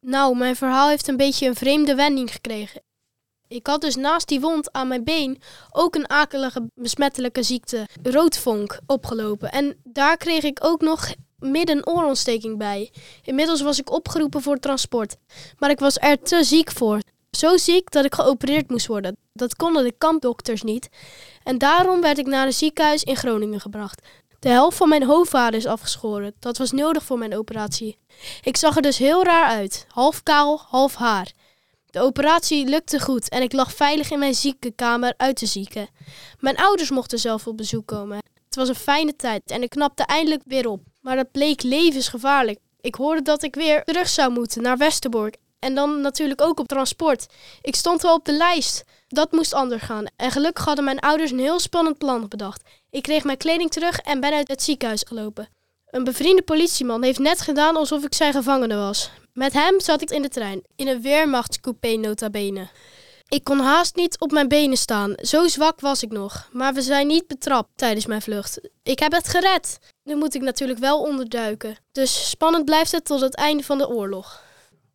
Nou, mijn verhaal heeft een beetje een vreemde wending gekregen. Ik had dus naast die wond aan mijn been ook een akelige besmettelijke ziekte, roodvonk, opgelopen. En daar kreeg ik ook nog midden een oorontsteking bij. Inmiddels was ik opgeroepen voor transport, maar ik was er te ziek voor. Zo ziek dat ik geopereerd moest worden. Dat konden de kampdokters niet. En daarom werd ik naar een ziekenhuis in Groningen gebracht. De helft van mijn hoofdhaar is afgeschoren. Dat was nodig voor mijn operatie. Ik zag er dus heel raar uit. Half kaal, half haar. De operatie lukte goed en ik lag veilig in mijn ziekenkamer uit te zieken. Mijn ouders mochten zelf op bezoek komen. Het was een fijne tijd en ik knapte eindelijk weer op. Maar het bleek levensgevaarlijk. Ik hoorde dat ik weer terug zou moeten naar Westerbork. En dan natuurlijk ook op transport. Ik stond wel op de lijst. Dat moest anders gaan. En gelukkig hadden mijn ouders een heel spannend plan bedacht. Ik kreeg mijn kleding terug en ben uit het ziekenhuis gelopen. Een bevriende politieman heeft net gedaan alsof ik zijn gevangene was. Met hem zat ik in de trein. In een weermachtscoupé nota bene. Ik kon haast niet op mijn benen staan. Zo zwak was ik nog. Maar we zijn niet betrapt tijdens mijn vlucht. Ik heb het gered. Nu moet ik natuurlijk wel onderduiken. Dus spannend blijft het tot het einde van de oorlog.